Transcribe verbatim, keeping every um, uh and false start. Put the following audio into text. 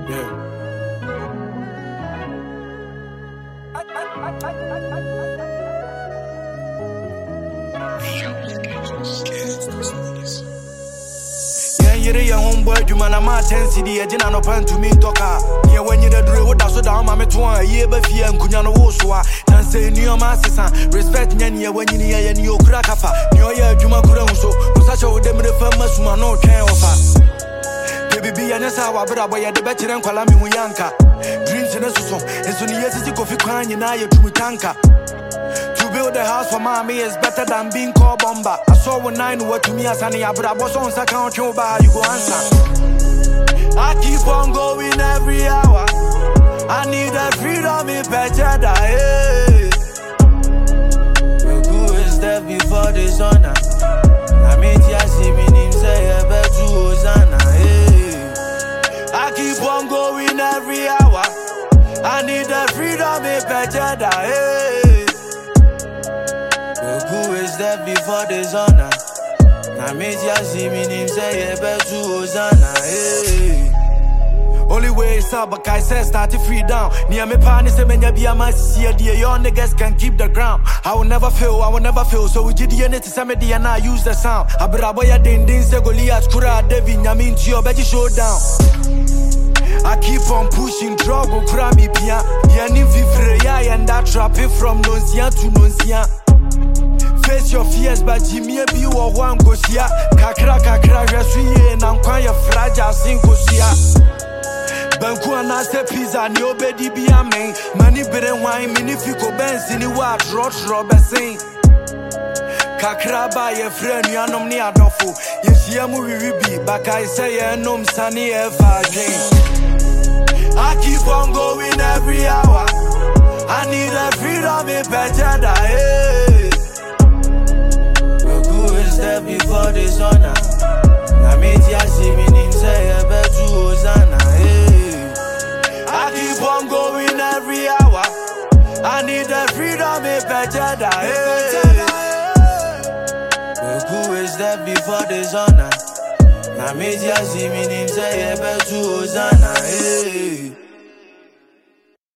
Yeah. Yeah, you're your homeboy, you man, I'm a ten C D, I didn't know plan to me talker. Yeah, when you're the drill, what that's what I'm a twan, yeah, but fear and Kunyano Woswa, and say, New Master, respect Yanya when you near and you crack up. New Year, Juma Kuranso, was such a them the famous man, no can offer. Baby, and that's how I better buy the better than Kalami Muyanka. Dreams in a song, and so yes, it's a coffee crying, and I to Mutanka. To build a house for mommy is better than being called bomber. I saw one nine what to me as any, but I was on account your bar, you go answer. I keep on going every hour. I need a freedom in better hey. Who is there before the sun? I mean, just see me name say, I bet you Hosanna. I keep on going every hour. I need the freedom in better hey. Who is there before the sun? I mean, just see me name say, I bet you Hosanna hey. Only way is up, but I said start to free down. Near me partner say me be a man see dear your niggas can keep the ground. I will never fail, I will never fail. So we did the end to say me and I use the sound. I bra boy a din din say Goliath kura David nyamin to your beji showdown. I keep on pushing drug or cry me pia. Yanin fifre ya and that trap it from nonsia to nonsia. Face your fears, but Jimmy be or one gosia. Kakra kakra resui and I'm quite fragile sing gosia. Banku anase pizza ni obedi bi amen. Mani bere wine mini fiko benz ni wa trot robesin. Kakra ba ye friend you anom ni adofo. Ye hia mu wiwi bi baka say ye nom sani e virgin. I keep on going every hour. I need a freedom in better hey. Who is there before the sun? I mean just see me name say I bet you Hosanna hey. I keep on going every hour. I need the freedom in better hey. Who is there before the sun? I mean just see me name say I bet you Hosanna hey.